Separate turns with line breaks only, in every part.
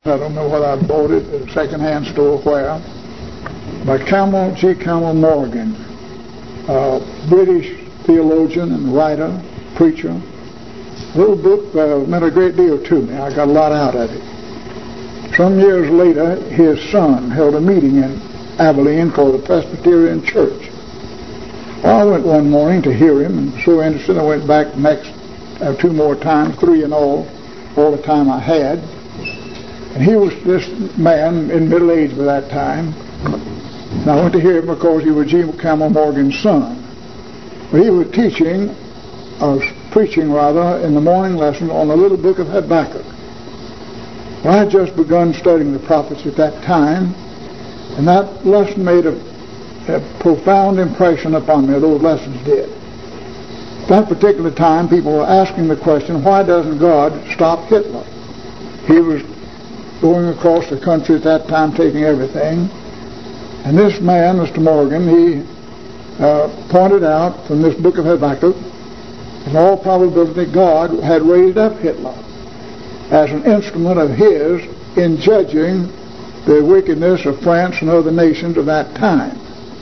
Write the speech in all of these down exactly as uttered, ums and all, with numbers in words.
I don't know whether I bought it at a second-hand store or where, by Campbell, G. Campbell Morgan, a British theologian and writer, preacher. A little book uh, meant a great deal to me. I got a lot out of it. Some years later, his son held a meeting in Abilene for the Presbyterian Church. Well, I went one morning to hear him, and so interested I went back next uh, two more times, three in all, all the time I had. And he was this man in middle age by that time. And I went to hear him because he was G. Campbell Morgan's son. But he was teaching, or preaching rather, in the morning lesson on the little book of Habakkuk. Well, I had just begun studying the prophets at that time, and that lesson made a, a profound impression upon me. Those lessons did. At that particular time, people were asking the question, why doesn't God stop Hitler? He was going across the country at that time, taking everything. And this man, Mister Morgan, he uh, pointed out from this book of Habakkuk, in all probability, God had raised up Hitler as an instrument of his in judging the wickedness of France and other nations of that time.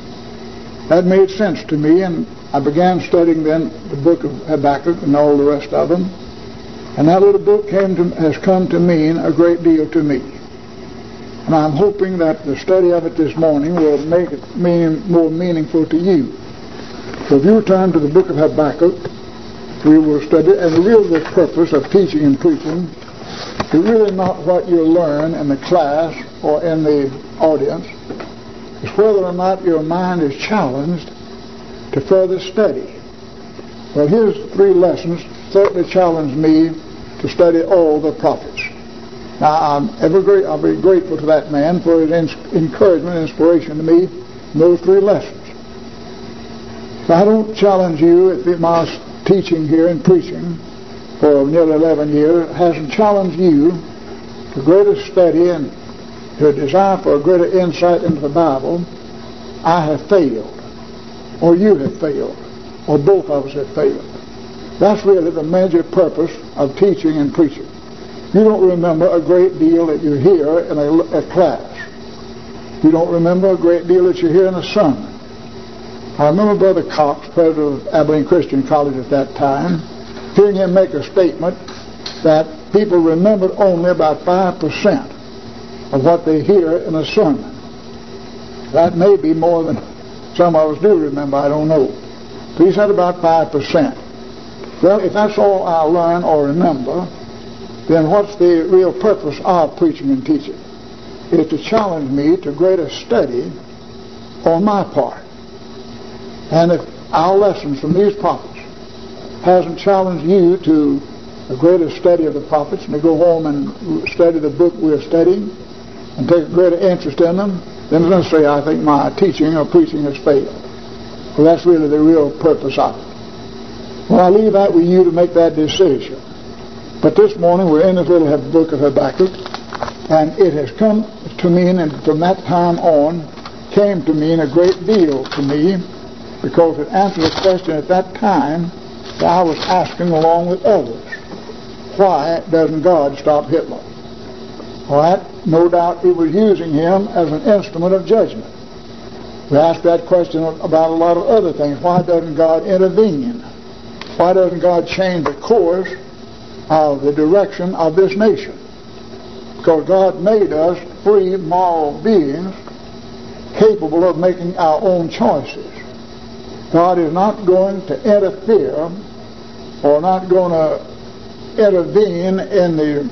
That made sense to me, and I began studying then the book of Habakkuk and all the rest of them. And that little book came to, has come to mean a great deal to me. And I'm hoping that the study of it this morning will make it mean, more meaningful to you. So if you turn to the book of Habakkuk, we will study, and the real the purpose of teaching and preaching is really not what you learn in the class or in the audience. It's whether or not your mind is challenged to further study. Well, here's three lessons certainly challenged me to study all the prophets. Now, I'm ever great, I'll be grateful to that man for his encouragement and inspiration to me in those three lessons. So I don't challenge you if my teaching here and preaching for nearly eleven years hasn't challenged you to greater study and to a desire for a greater insight into the Bible. I have failed, or you have failed, or both of us have failed. That's really the major purpose of teaching and preaching. You don't remember a great deal that you hear in a, a class. You don't remember a great deal that you hear in a sermon. I remember Brother Cox, president of Abilene Christian College at that time, hearing him make a statement that people remembered only about five percent of what they hear in a sermon. That may be more than some of us do remember, I don't know. But he said about five percent. Well, if that's all I learn or remember, then what's the real purpose of preaching and teaching? It is to challenge me to greater study on my part. And if our lessons from these prophets hasn't challenged you to a greater study of the prophets, and to go home and study the book we're studying and take a greater interest in them, then let's say I think my teaching or preaching has failed. Well, that's really the real purpose of it. Well, I leave that with you to make that decision. But this morning we're in this little book of Habakkuk, and it has come to mean, and from that time on, came to mean a great deal to me, because it answered a question at that time that I was asking along with others. Why doesn't God stop Hitler? Well, that, no doubt he was using him as an instrument of judgment. We asked that question about a lot of other things. Why doesn't God intervene? Why doesn't God change the course of the direction of this nation? Because God made us free moral beings capable of making our own choices. God is not going to interfere or not going to intervene in the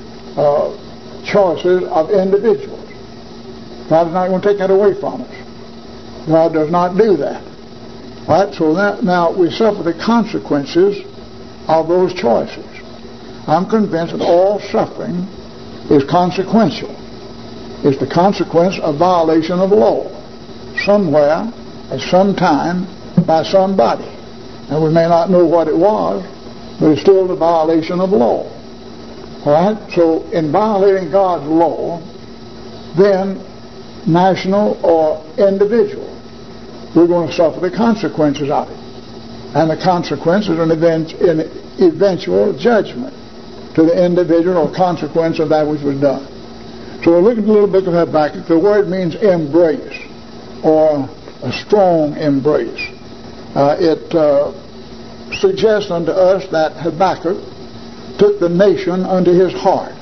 uh, choices of individuals. God is not going to take that away from us. God does not do that. Right? So that, now we suffer the consequences of those choices. I'm convinced that all suffering is consequential. It's the consequence of violation of law somewhere at some time by somebody. And we may not know what it was, but it's still the violation of law. All right? So in violating God's law, then national or individual, we're going to suffer the consequences of it. And the consequences are an event, an eventual judgment to the individual or consequence of that which was done. So we'll look at the little book of Habakkuk. The word means embrace, or a strong embrace. Uh, it uh, suggests unto us that Habakkuk took the nation unto his heart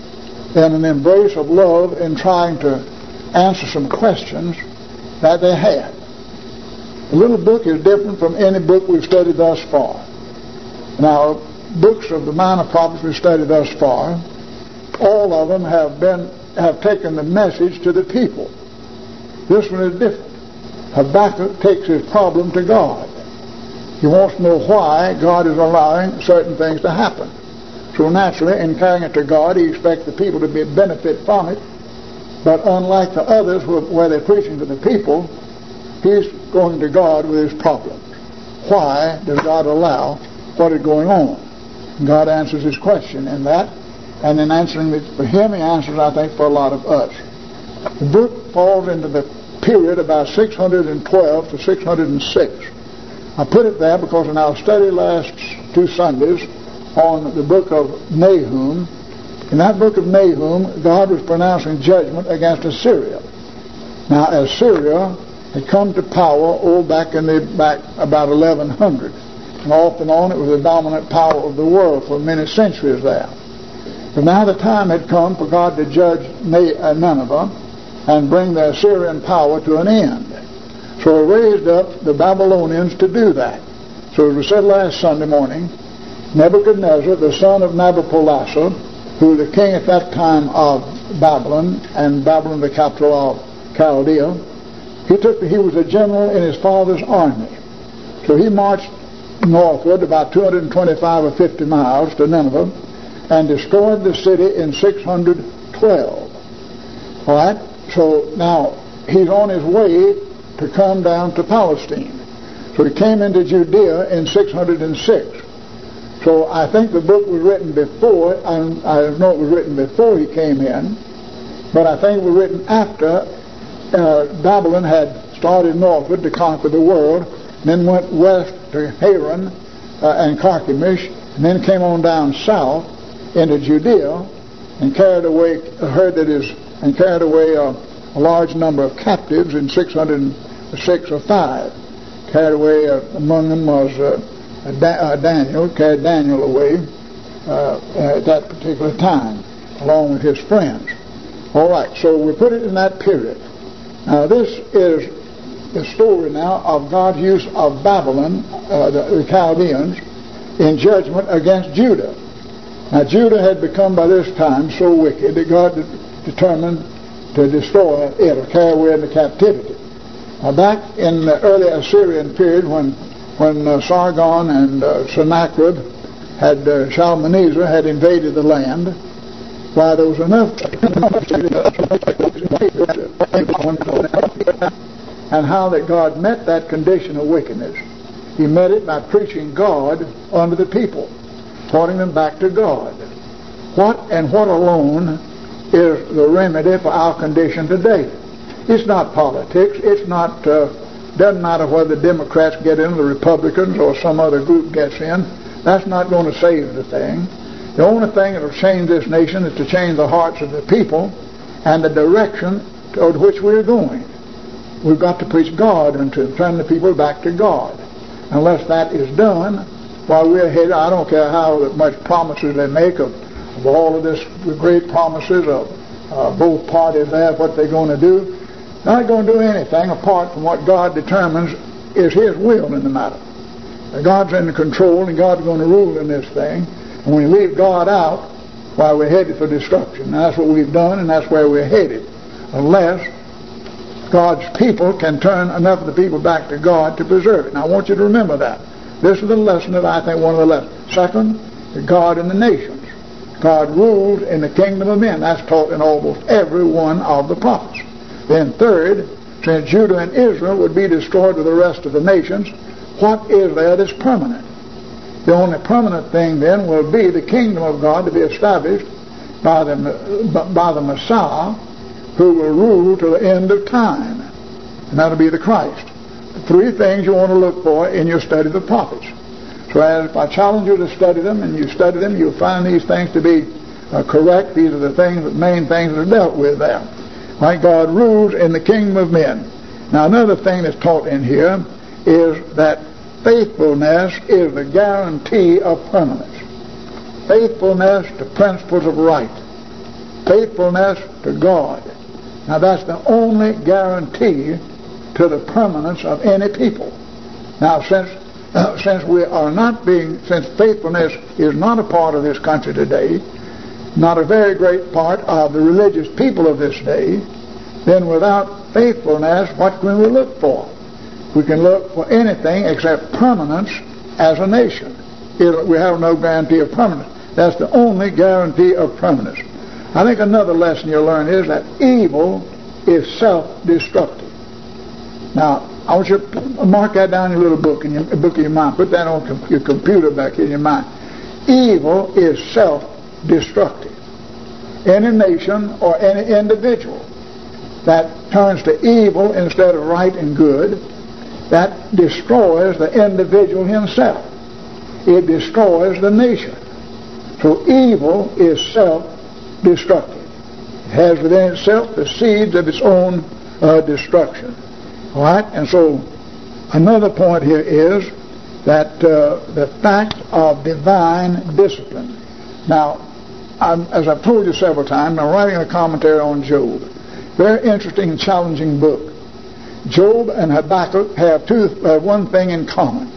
in an embrace of love in trying to answer some questions that they had. The little book is different from any book we've studied thus far. Now, books of the minor prophets we've studied thus far, all of them have been have taken the message to the people. This one is different. Habakkuk takes his problem to God. He wants to know why God is allowing certain things to happen. So naturally, in carrying it to God, he expects the people to be benefit from it. But unlike the others where they're preaching to the people, he's going to God with his problems. Why does God allow what is going on? And God answers his question in that. And in answering it for him, he answers, I think, for a lot of us. The book falls into the period about six hundred twelve to six hundred six. I put it there because in our study last two Sundays on the book of Nahum, in that book of Nahum, God was pronouncing judgment against Assyria. Now, Assyria had come to power oh back in the back about eleven hundred, and off and on it was the dominant power of the world for many centuries there. But now the time had come for God to judge Nineveh and bring the Assyrian power to an end. So he raised up the Babylonians to do that. So as we said last Sunday morning, Nebuchadnezzar, the son of Nabopolassar, who was the king at that time of Babylon, and Babylon the capital of Chaldea, he took he was a general in his father's army. So he marched northward about two hundred twenty-five or fifty miles to Nineveh and destroyed the city in six hundred twelve. All right? So now he's on his way to come down to Palestine. So he came into Judea in six hundred six. So I think the book was written before, I, I know it was written before he came in, but I think it was written after uh, Babylon had started northward to conquer the world, and then went west to Haran uh, and Carchemish, and then came on down south into Judea and carried away, heard that is, and carried away a, a large number of captives in six hundred six or five. Carried away uh, among them was uh, da- uh, Daniel, carried Daniel away uh, at that particular time, along with his friends. All right, so we put it in that period. Now this is the story now of God's use of Babylon, uh, the, the Chaldeans, in judgment against Judah. Now Judah had become by this time so wicked that God determined to destroy it or carry away into captivity. Now back in the early Assyrian period, when when uh, Sargon and uh, Sennacherib had uh, Shalmaneser had invaded the land, why there was enough and how that God met that condition of wickedness. He met it by preaching God unto the people, pointing them back to God. What and what alone is the remedy for our condition today? It's not politics. It's not, uh, doesn't matter whether the Democrats get in, the Republicans, or some other group gets in. That's not going to save the thing. The only thing that will change this nation is to change the hearts of the people and the direction toward which we're going. We've got to preach God and to turn the people back to God. Unless that is done, while we're headed, I don't care how much promises they make of, of all of this, the great promises of uh, both parties there, what they're going to do. They're not going to do anything apart from what God determines is His will in the matter. God's in control, and God's going to rule in this thing. And when we leave God out, why, we're headed for destruction. And that's what we've done, and that's where we're headed. Unless God's people can turn enough of the people back to God to preserve it. Now I want you to remember that. This is the lesson that I think one of the lessons. Second, God in the nations. God rules in the kingdom of men. That's taught in almost every one of the prophets. Then third, since Judah and Israel would be destroyed with the rest of the nations, what is there that's permanent? The only permanent thing then will be the kingdom of God to be established by the, by the Messiah, who will rule to the end of time. And that'll be the Christ. Three things you want to look for in your study of the prophets. So as if I challenge you to study them, and you study them, you'll find these things to be uh, correct. These are the things, the main things that are dealt with there. Like God rules in the kingdom of men. Now another thing that's taught in here is that faithfulness is the guarantee of permanence. Faithfulness to principles of right. Faithfulness to God. Now that's the only guarantee to the permanence of any people. Now since uh, since we are not being, since faithfulness is not a part of this country today, not a very great part of the religious people of this day, then without faithfulness, what can we look for? We can look for anything except permanence as a nation. It, we have no guarantee of permanence. That's the only guarantee of permanence. I think another lesson you'll learn is that evil is self-destructive. Now, I want you to mark that down in your little book, in your book of your mind. Put that on com- your computer back in your mind. Evil is self-destructive. Any nation or any individual that turns to evil instead of right and good, that destroys the individual himself. It destroys the nation. So evil is self-destructive. It has within itself the seeds of its own uh, destruction. All right? And so another point here is that uh, the fact of divine discipline. Now, I'm, as I've told you several times, I'm writing a commentary on Job. Very interesting and challenging book. Job and Habakkuk have two, uh, one thing in common.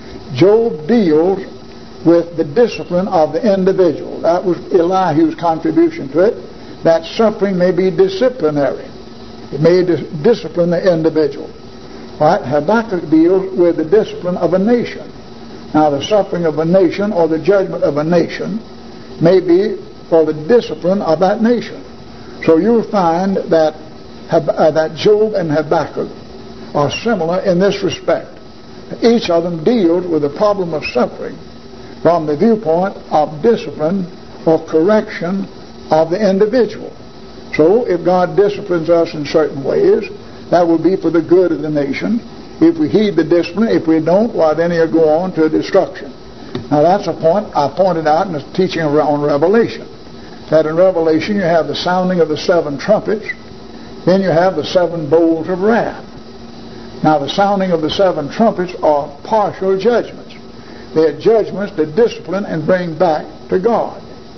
Job deals with the discipline of the individual. That was Elihu's contribution to it. That suffering may be disciplinary. It may dis- discipline the individual. All right? Habakkuk deals with the discipline of a nation. Now, the suffering of a nation or the judgment of a nation may be for the discipline of that nation. So you'll find that uh, that Job and Habakkuk are similar in this respect. Each of them deals with the problem of suffering from the viewpoint of discipline or correction of the individual. So if God disciplines us in certain ways, that will be for the good of the nation. If we heed the discipline, if we don't, why then he'll go on to destruction. Now that's a point I pointed out in the teaching on Revelation. That in Revelation you have the sounding of the seven trumpets, then you have the seven bowls of wrath. Now the sounding of the seven trumpets are partial judgments. They are judgments to discipline and bring back to God.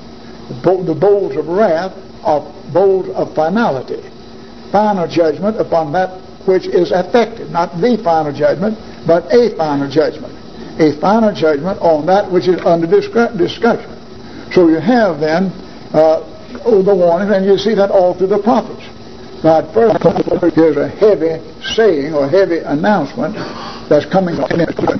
The bowls of wrath are bowls of finality. Final judgment upon that which is affected. Not the final judgment, but a final judgment. A final judgment on that which is under discussion. So you have then uh, the warnings, and you see that all through the prophets. God first gives a heavy saying or heavy announcement that's coming up.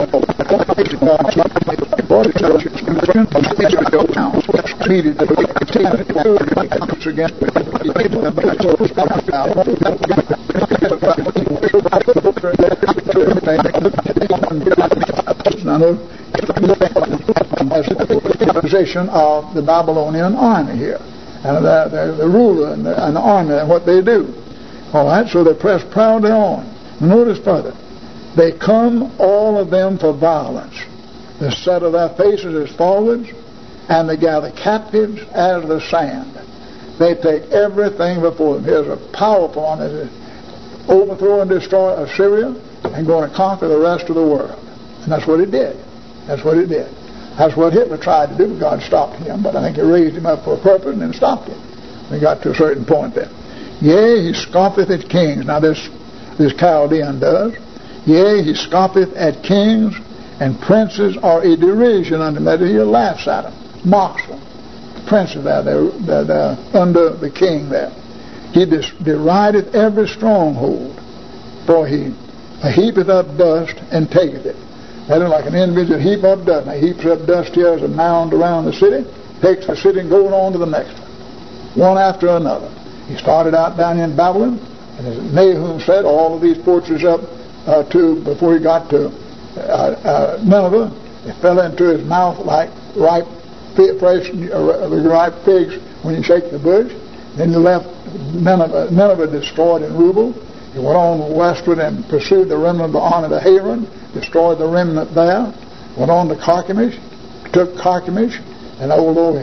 Position of the Babylonian army here, and the, the, the ruler and the, and the army and what they do. All right, so they press proudly on. Notice further, they come all of them for violence. The set of their faces is forwards, and they gather captives as the sand. They take everything before them. Here's a powerful army that overthrow and destroy Assyria and going to conquer the rest of the world. And that's what it did. That's what it did. That's what Hitler tried to do, but God stopped him. But I think he raised him up for a purpose and then stopped him. We got to a certain point there. Yea, he scoffeth at kings. Now this, this Chaldean does. Yea, he scoffeth at kings, and princes are a derision unto them. That is, he laughs at them, mocks them. The princes there, they're, they're, they're under the king there. He dis- derideth every stronghold, for he heapeth up dust and taketh it. That is like an individual heap up dust. Now, he heaps up dust here as a mound around the city, takes the city and goes on to the next one, one after another. He started out down in Babylon, and as Nahum said, all of these fortresses up uh, to, before he got to uh, uh, Nineveh, it fell into his mouth like ripe, fresh, uh, ripe figs when you shake the bush. Then he left Nineveh, Nineveh destroyed in Rubel. He went on westward and pursued the remnant of the army of Haran, destroyed the remnant there, went on to Carchemish, took Carchemish, and old old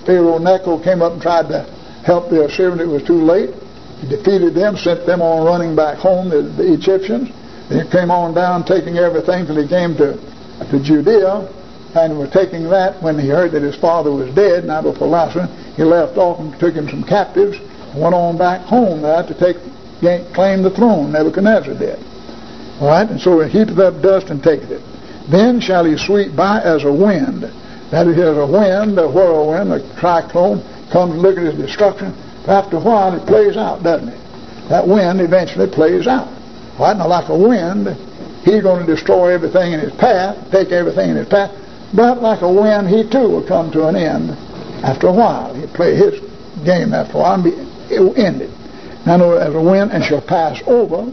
Pharaoh Necho came up and tried to help the Assyrians. It was too late. He defeated them, sent them on running back home, the, the Egyptians. Then he came on down, taking everything till he came to, to Judea, and was taking that when he heard that his father was dead, Nabopolassar. He left off and took him some captives, and went on back home there to take claim the throne. Nebuchadnezzar did. All right, and so he heaped up dust and taketh it. Then shall he sweep by as a wind. That is, as a wind, a whirlwind, a cyclone, comes and look at his destruction. After a while, it plays out, doesn't it? That wind eventually plays out. All right, now like a wind, he's going to destroy everything in his path, take everything in his path. But like a wind, he too will come to an end after a while. He'll play his game after a while and be, it will end it. Now, as a wind, and shall pass over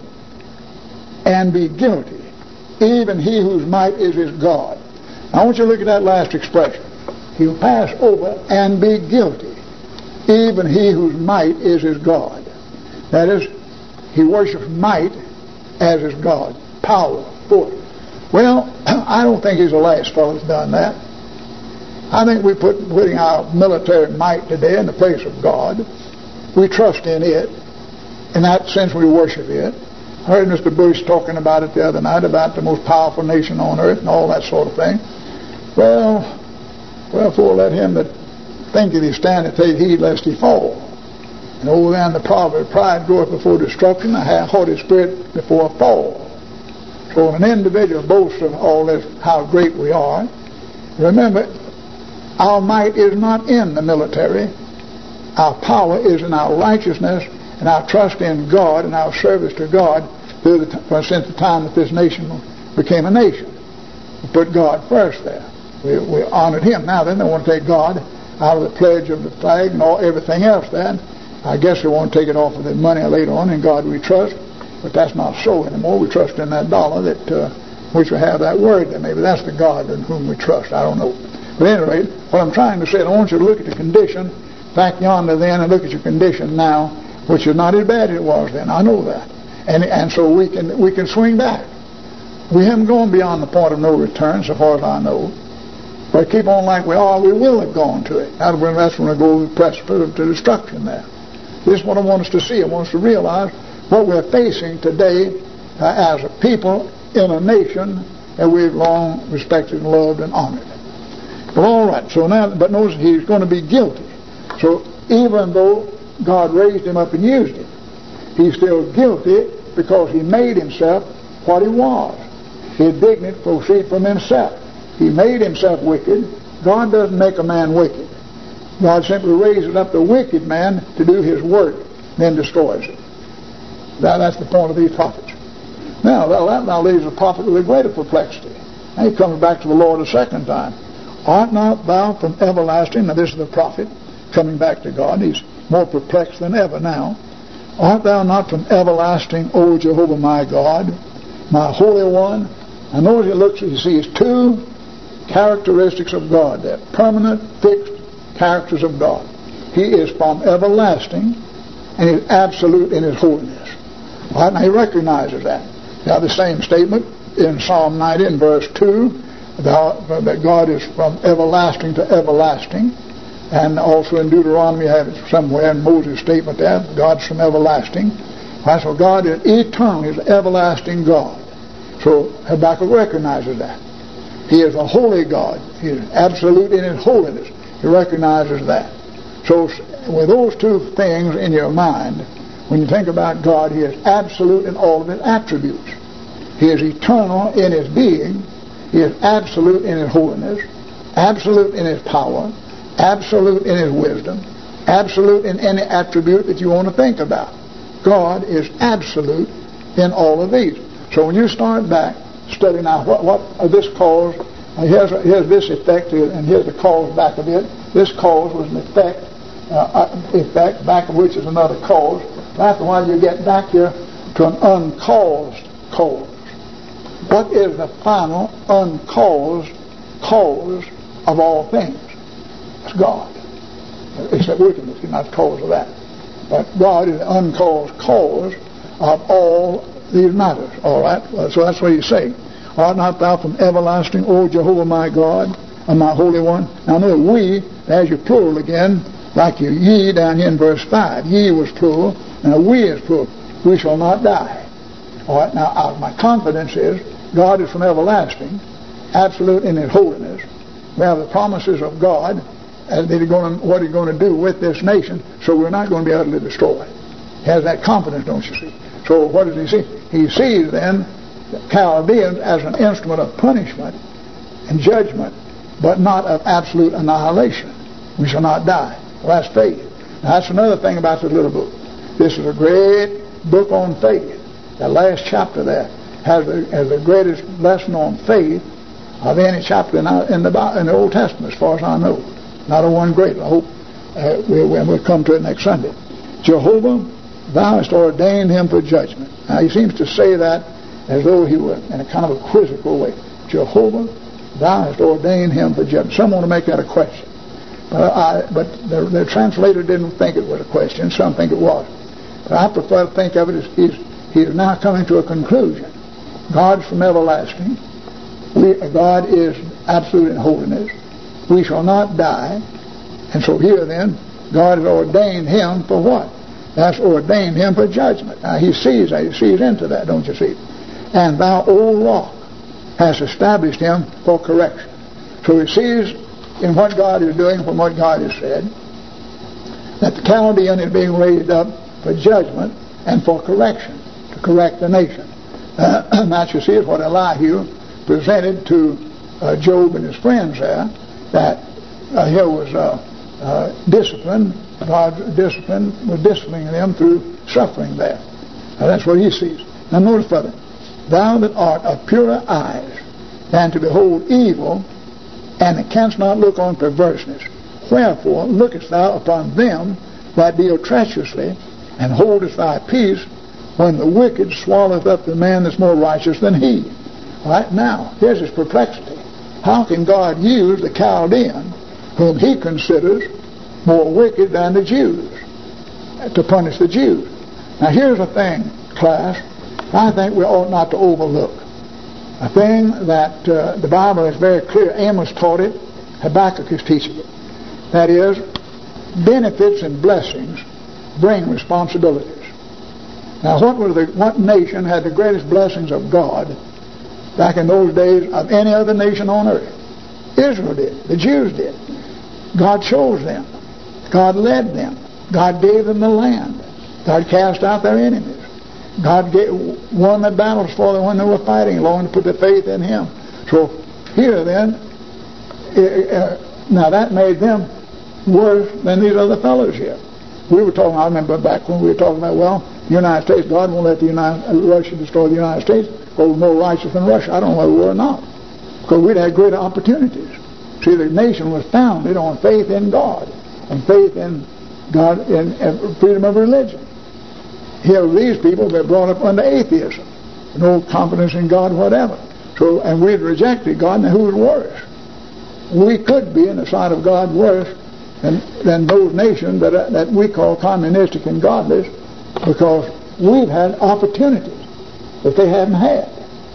and be guilty, even he whose might is his God. Now, I want you to look at that last expression. He will pass over and be guilty, even he whose might is his God. That is, he worships might as his God, power, force. Well, I don't think he's the last fellow that's done that. I think we put putting our military might today in the place of God. We trust in it. In that sense, we worship it. I heard Mister Bush talking about it the other night, about the most powerful nation on earth and all that sort of thing. Well, wherefore let him that thinketh he standeth take heed lest he fall. And over there in the proverb, pride goeth before destruction, a haughty spirit before a fall. So when an individual boasts of all this, how great we are, remember, our might is not in the military. Our power is in our righteousness and our trust in God and our service to God through the t- since the time that this nation became a nation. We put God first there. We, we honored Him. Now then, they want to take God out of the pledge of the flag and all everything else then. I guess they want to take it off of the money later on. In God we trust. But that's not so anymore. We trust in that dollar that uh, which will have that word there. Maybe that's the God in whom we trust. I don't know. But at any rate, what I'm trying to say, I want you to look at the condition back yonder then and look at your condition now, which is not as bad as it was then. I know that. And and so we can we can swing back. We haven't gone beyond the point of no return, so far as I know. But keep on like we are, we will have gone to it. That's when we go to the precipice to destruction there. This is what I want us to see. I want us to realize what we're facing today uh, as a people in a nation that we've long respected and loved and honored. Well, all right. So now, but notice he's going to be guilty. So even though God raised him up and used him, he's still guilty because he made himself what he was. His dignity proceeded from himself. He made himself wicked. God doesn't make a man wicked. God simply raises up the wicked man to do his work, then destroys it. Now, that's the point of these prophets. Now, that now leaves the prophet with a greater perplexity. And he comes back to the Lord a second time. Art not thou from everlasting? Now, this is the prophet coming back to God. He's more perplexed than ever now. Art thou not from everlasting, O Jehovah my God, my Holy One? I know as he looks, he sees two characteristics of God there, permanent, fixed characters of God. He is from everlasting, and He's absolute in His holiness. All right, now he recognizes that. Now the same statement in Psalm ninety in verse two, that God is from everlasting to everlasting. And also in Deuteronomy, you have it somewhere in Moses' statement there, God's from everlasting. All right, so God is eternal, He's an everlasting God. So Habakkuk recognizes that. He is a holy God. He is absolute in His holiness. He recognizes that. So with those two things in your mind, when you think about God, He is absolute in all of His attributes. He is eternal in His being. He is absolute in His holiness, absolute in His power, absolute in His wisdom, absolute in any attribute that you want to think about. God is absolute in all of these. So when you start back studying out what, what this cause, uh, here's, here's this effect, and here's the cause back of it. This cause was an effect, uh, effect back of which is another cause. After a while you get back here to an uncaused cause. What is the final uncaused cause of all things? It's God. Except wickedness, He's not the cause of that. But God is the uncaused cause of all these matters. All right? So that's what He's saying. Art not thou from everlasting, O Jehovah my God, of my Holy One. Now note, we, there's your plural again, like your ye down here in verse five. Ye was plural, and a we is plural. We shall not die. All right, now uh, my confidence is God is from everlasting, absolute in His holiness. We have the promises of God, and that he's going to, what He's going to do with this nation, so we're not going to be utterly destroyed. He has that confidence, don't you see? So what does He see? He sees then the Chaldeans as an instrument of punishment and judgment, but not of absolute annihilation. We shall not die. Well, that's faith. Now, that's another thing about this little book. This is a great book on faith. That last chapter there has the, has the greatest lesson on faith of any chapter in, our, in, the, in the Old Testament, as far as I know. Not a one great. I hope uh, we, we'll come to it next Sunday. Jehovah, thou hast ordained him for judgment. Now, he seems to say that as though he were in a kind of a quizzical way. Jehovah, thou hast ordained him for judgment. Some want to make that a question. But, I, but the, the translator didn't think it was a question. Some think it was. But I prefer to think of it as he's, he is now coming to a conclusion. God's from everlasting. We, God is absolute in holiness. We shall not die. And so here then, God has ordained him for what? That's ordained him for judgment. Now he sees that. He sees into that, don't you see? And thou, O rock, hast established him for correction. So he sees in what God is doing from what God has said, that the Chaldean is being raised up for judgment and for correction, to correct the nation. Uh, that you see is what Elihu presented to uh, Job and his friends there, that uh, here was uh, uh, discipline. God's discipline was disciplining them through suffering there. Now that's what he sees. Now notice further, thou that art of purer eyes than to behold evil, and canst not look on perverseness. Wherefore lookest thou upon them that deal treacherously, and holdest thy peace, when the wicked swalloweth up the man that's more righteous than he. All right, now, here's his perplexity. How can God use the Chaldean, whom he considers more wicked than the Jews, to punish the Jews? Now here's the thing, class, I think we ought not to overlook. A thing that uh, the Bible is very clear. Amos taught it. Habakkuk is teaching it. That is, benefits and blessings bring responsibilities. Now, what was the what nation had the greatest blessings of God back in those days of any other nation on earth? Israel did. The Jews did. God chose them. God led them. God gave them the land. God cast out their enemies. God gave, won the battles for them when they were fighting, long to put their faith in Him. So here then, uh, now that made them worse than these other fellows here. We were talking, I remember back when we were talking about, well, the United States, God won't let the United, uh, Russia destroy the United States, because we're more righteous than Russia. I don't know whether we were or not, because we'd had greater opportunities. See, the nation was founded on faith in God, and faith in God, in, in freedom of religion. Here, these people were brought up under atheism, no confidence in God whatever. So, and we'd rejected God, and who's worse? We could be in the sight of God worse than, than those nations that, that we call communistic and godless, because we've had opportunities that they haven't had.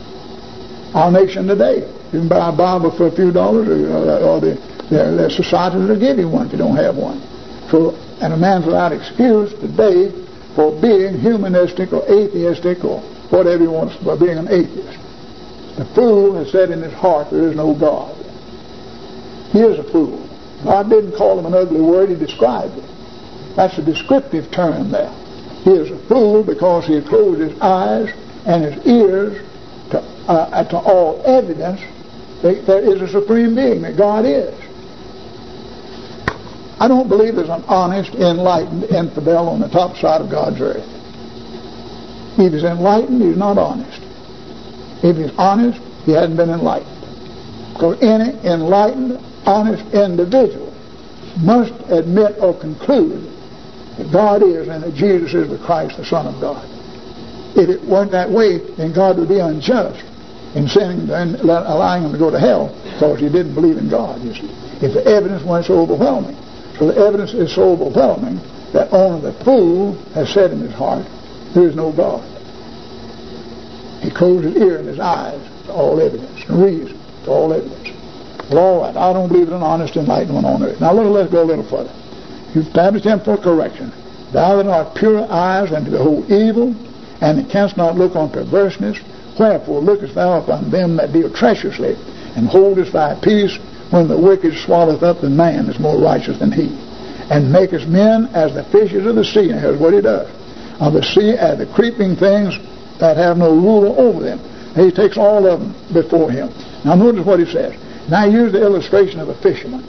Our nation today, you can buy a Bible for a few dollars, or, or the, their, their societies will give you one if you don't have one. So, and a man's without excuse today for being humanistic or atheistic or whatever he wants, for being an atheist. The fool has said in his heart there is no God. He is a fool. God didn't call him an ugly word, he described it. That's a descriptive term there. He is a fool because he has closed his eyes and his ears to, uh, to all evidence that there is a supreme being, that God is. I don't believe there's an honest, enlightened infidel on the top side of God's earth. If he's enlightened, he's not honest. If he's honest, he hasn't been enlightened. Because any enlightened, honest individual must admit or conclude that God is and that Jesus is the Christ, the Son of God. If it weren't that way, then God would be unjust in sending and allowing him to go to hell because he didn't believe in God, you see. If the evidence weren't so overwhelming. So the evidence is so overwhelming that only the fool has said in his heart, there is no God. He closed his ear and his eyes to all evidence, and reason to all evidence. Well, all right, I don't believe in an honest enlightenment on earth. Now, let's go a little further. You establish them for correction. Thou that art pure eyes and to behold evil, and canst not look on perverseness, wherefore lookest thou upon them that deal treacherously, and holdest thy peace when the wicked swalloweth up the man is more righteous than he, and makest men as the fishes of the sea. And here's what he does. Of the sea as the creeping things that have no ruler over them. He takes all of them before him. Now notice what he says. Now use the illustration of a fisherman.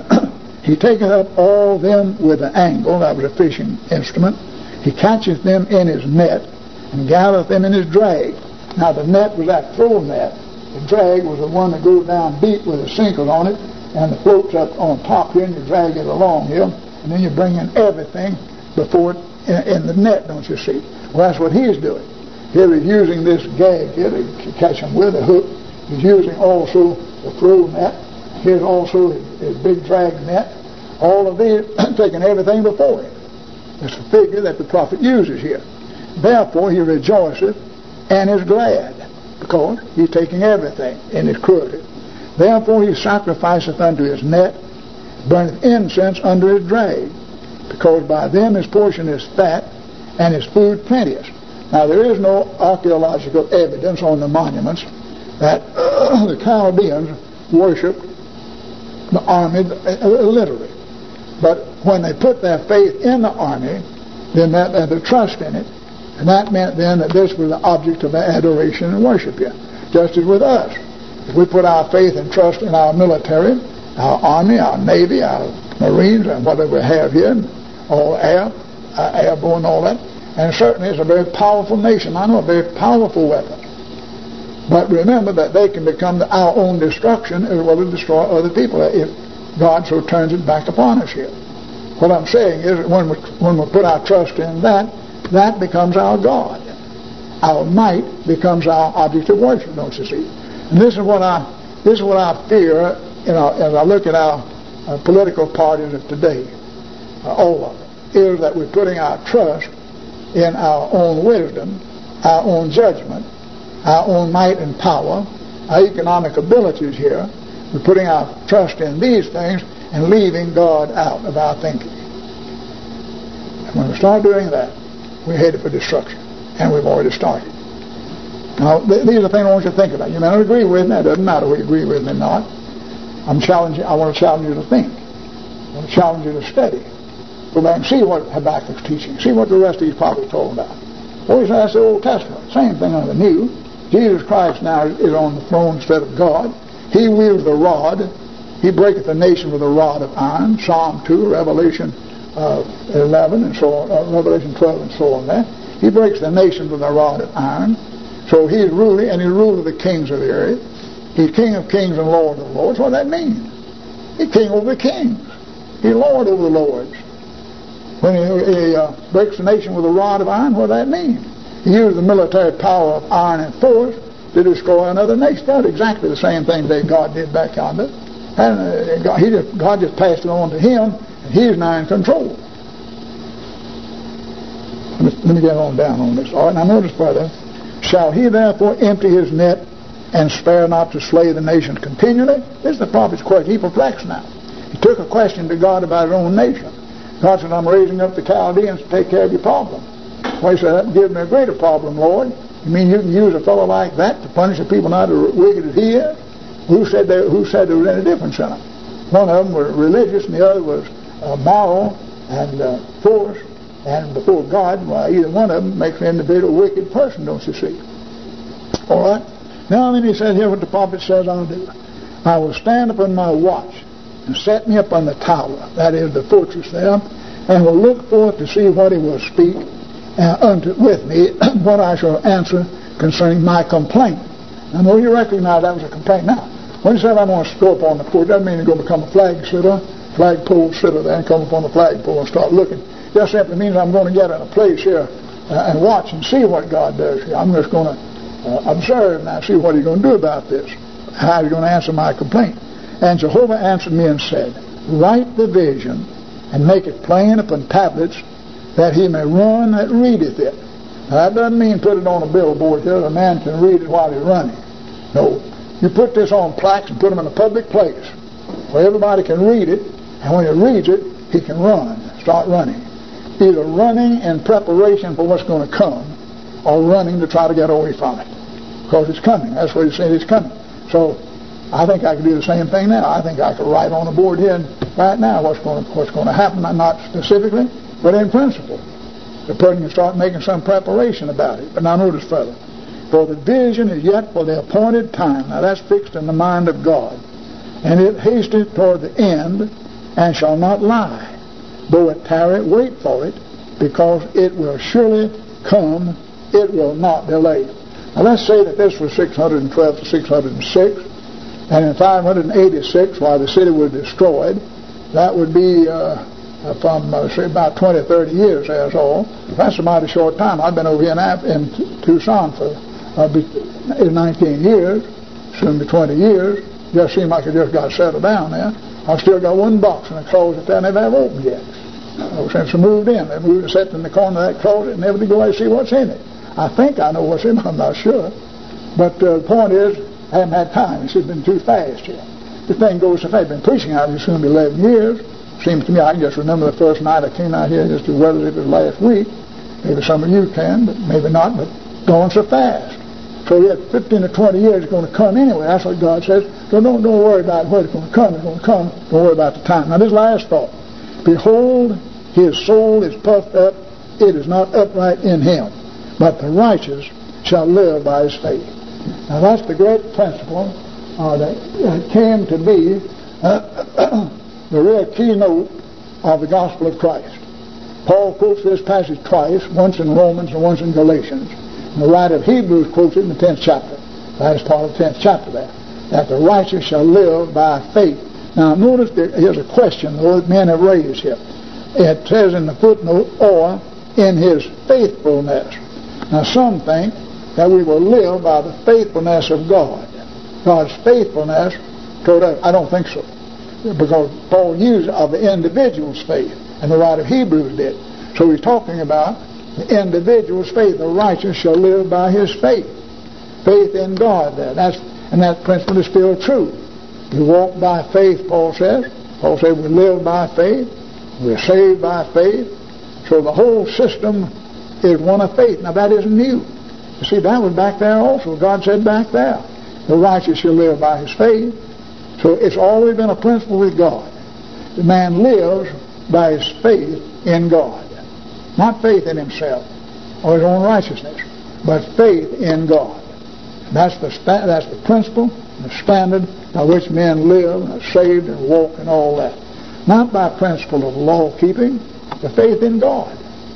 He taketh up all them with an angle, that was a fishing instrument. He catcheth them in his net, and gathereth them in his drag. Now the net was that throw net. The drag was the one that goes down deep with a sinker on it, and the floats up on top here, and you drag it along here, and then you bring in everything before it in, in the net, don't you see? Well, that's what he's doing. Here he's using this gag here to catch them with a hook. He's using also the throw net. Here's also his, his big drag net. All of these taking everything before him. It's a figure that the prophet uses here. Therefore he rejoiceth and is glad, because he's taking everything in his cruelty. Therefore he sacrificeth unto his net, burneth incense under his drag, because by them his portion is fat, and his food plenteous. Now there is no archaeological evidence on the monuments that uh, the Chaldeans worshipped the army uh, literally. But when they put their faith in the army, then that and their trust in it, and that meant then that this was the object of their adoration and worship here. Just as with us. If we put our faith and trust in our military, our army, our navy, our marines, and whatever we have here, all air, uh, airborne, all that, and certainly it's a very powerful nation. I know a very powerful weapon. But remember that they can become our own destruction as well as destroy other people if God so turns it back upon us here. What I'm saying is that when we, when we put our trust in that, that becomes our God. Our might becomes our object of worship, don't you see? And this is what I this is what I fear, you know, as I look at our uh, political parties of today, uh, all of them, is that we're putting our trust in our own wisdom, our own judgment, our own might and power, our economic abilities here. We're putting our trust in these things and leaving God out of our thinking. And when we start doing that, we're headed for destruction. And we've already started. Now, th- these are things I want you to think about. You may not agree with me. It doesn't matter whether you agree with me or not. I'm challenging. I want to challenge you to think. I want to challenge you to study. Go back and see what Habakkuk's teaching. See what the rest of these prophets told about. Always that's the Old Testament. Same thing on the New. Jesus Christ now is on the throne instead of God. He wields the rod. He breaketh the nation with a rod of iron. Psalm two, Revelation uh, eleven, and so on. Uh, Revelation twelve, and so on there. He breaks the nation with a rod of iron. So he's ruling, and he's ruler of the kings of the earth. He's King of kings and Lord of lords. What does that mean? He's king over the kings. He's Lord over the lords. When he, he uh, breaks the nation with a rod of iron, what does that mean? He used the military power of iron and force to destroy another nation. That's exactly the same thing that God did back yonder. And uh, God, he just, God just passed it on to him, and he's now in control. Let me, let me get on down on this. All right, now notice further. Shall he therefore empty his net and spare not to slay the nation continually? This is the prophet's question. He's perplexed now. He took a question to God about his own nation. God said, I'm raising up the Chaldeans to take care of your problem. Well, he said, that gives me a greater problem, Lord. You mean you can use a fellow like that to punish the people not as wicked as he is? Who said there, who said there was any difference in them? One of them was religious and the other was uh, moral and uh, force. And before God, well, either one of them makes an individual a wicked person, don't you see? All right? Now then he says here what the prophet says I'll do. I will stand upon my watch and set me up on the tower, that is the fortress there, and will look forth to see what he will speak uh, unto with me, what I shall answer concerning my complaint. I know you recognize that was a complaint. Now, when he said I'm going to go up on the porch, that means he's going to become a flag sitter, flagpole sitter there, and come up on the flagpole and start looking. Just simply means I'm going to get in a place here uh, and watch and see what God does here. I'm just going to uh, observe and see what he's going to do about this, how he's going to answer my complaint. And Jehovah answered me and said, write the vision and make it plain upon tablets, that he may run that readeth it. Now, that doesn't mean put it on a billboard there. A man can read it while he's running. No. You put this on plaques and put them in a public place where everybody can read it, and when he reads it, he can run, start running. Either running in preparation for what's going to come, or running to try to get away from it. Because it's coming. That's what he said, it's coming. So I think I could do the same thing now. I think I could write on the board here right now what's going to, what's going to happen, not specifically, but in principle. The person can start making some preparation about it. But now notice further. For the vision is yet for the appointed time. Now that's fixed in the mind of God. And it hasteth toward the end, and shall not lie. Though it tarry, wait for it, because it will surely come, it will not delay. Now let's say that this was six hundred twelve to six hundred six, and in five hundred eighty-six, while the city was destroyed, that would be uh, from uh, say about twenty, thirty years, that's all. That's a mighty short time. I've been over here in, in Tucson for uh, nineteen years, soon be twenty years. Just seemed like I just got settled down there. I've still got one box in the closet there, never have opened yet. Uh, since I moved in, I moved and sat in the corner of that closet and never did go out and see what's in it. I think I know what's in it, I'm not sure. But uh, the point is, I haven't had time. It's just been too fast here. The thing goes so fast. I've been preaching out here soon be eleven years. Seems to me I can just remember the first night I came out here just as well as it was last week. Maybe some of you can, but maybe not, but going so fast. So yet fifteen or twenty years is going to come anyway. That's what God says. So don't, don't worry about when it's going to come. It's going to come. Don't worry about the time. Now this last thought. Behold, his soul is puffed up. It is not upright in him. But the righteous shall live by his faith. Now that's the great principle uh, that uh, came to be uh, the real keynote of the gospel of Christ. Paul quotes this passage twice, once in Romans and once in Galatians. And the writer of Hebrews quotes it in the tenth chapter. That is part of the tenth chapter there. That the righteous shall live by faith. Now notice that here's a question the men have raised here. It says in the footnote, or in his faithfulness. Now some think that we will live by the faithfulness of God. God's faithfulness toward us. I don't think so. Because Paul used of the individual's faith, and the writer of Hebrews did. So he's talking about the individual's faith. The righteous shall live by his faith. Faith in God there. That's, and that principle is still true. We walk by faith, Paul says. Paul said we live by faith. We're saved by faith. So the whole system is one of faith. Now that isn't new. You see, that was back there also. God said back there, the righteous shall live by his faith. So it's always been a principle with God. The man lives by his faith in God. Not faith in himself or his own righteousness, but faith in God. That's the sta- that's the principle, the standard by which men live, are saved and walk and all that. Not by principle of law keeping, but faith in God.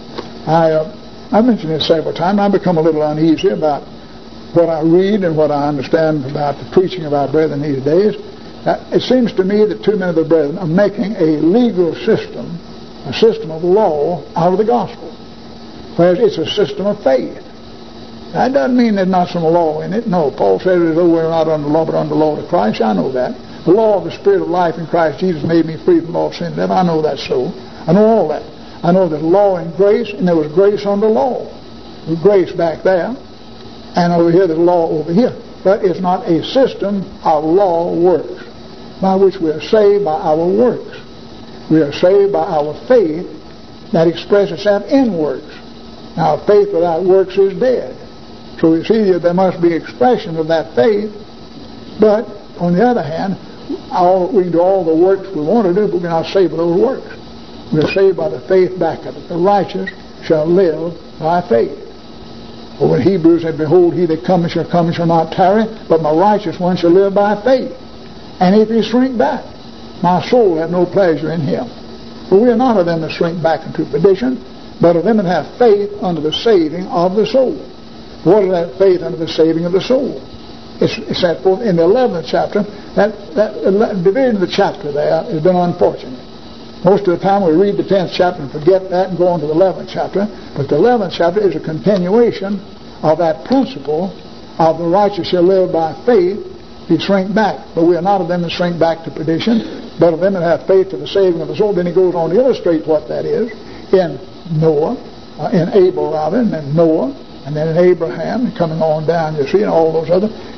I uh, I mentioned this several times. I've become a little uneasy about what I read and what I understand about the preaching of our brethren these days. Uh, it seems to me that too many of the brethren are making a legal system, a system of law, out of the gospel, whereas it's a system of faith. That doesn't mean there's not some law in it. No, Paul says as though we're not under law, but under the law of Christ. I know that. The law of the Spirit of life in Christ Jesus made me free from the law of sin and death. I know that's so. I know all that. I know there's law and grace, and there was grace under law. There's grace back there, and over here there's law over here. But it's not a system of law works, by which we are saved by our works. We are saved by our faith that expresses itself in works. Now, faith without works is dead. So you see, there must be expression of that faith. But on the other hand, all, we can do all the works we want to do, but we're not saved by those works. We're saved by the faith back of it. The righteous shall live by faith. For when Hebrews said, behold, he that cometh shall come and shall not tarry, but my righteous one shall live by faith. And if he shrink back, my soul hath no pleasure in him. For we are not of them that shrink back into perdition, but of them that have faith unto the saving of the soul. What is that faith unto the saving of the soul? It's, it's set forth in the eleventh chapter. That, that division of the chapter there has been unfortunate. Most of the time we read the tenth chapter and forget that and go on to the eleventh chapter. But the eleventh chapter is a continuation of that principle of the righteous shall live by faith. He shrink back. But we are not of them that shrink back to perdition, but of them that have faith to the saving of the soul. Then he goes on to illustrate what that is in Noah, uh, in Abel rather, and then Noah, and then in Abraham, and coming on down, you see, and all those other.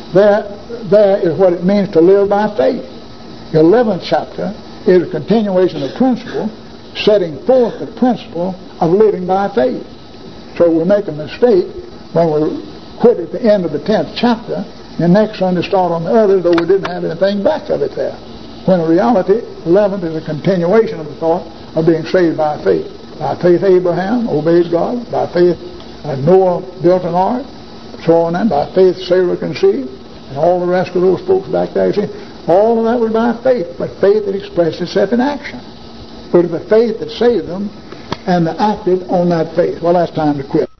there, there is what it means to live by faith. The eleventh chapter is a continuation of principle, setting forth the principle of living by faith. So we make a mistake when we quit at the end of the tenth chapter, and next Sunday start on the others, though we didn't have anything back of it there. When in reality, eleventh is a continuation of the thought of being saved by faith. By faith Abraham obeyed God. By faith uh, Noah built an ark. So on and by faith Sarah conceived. And all the rest of those folks back there, you see, all of that was by faith. But faith that expressed itself in action. But it was the faith that saved them, and they acted on that faith. Well, that's time to quit.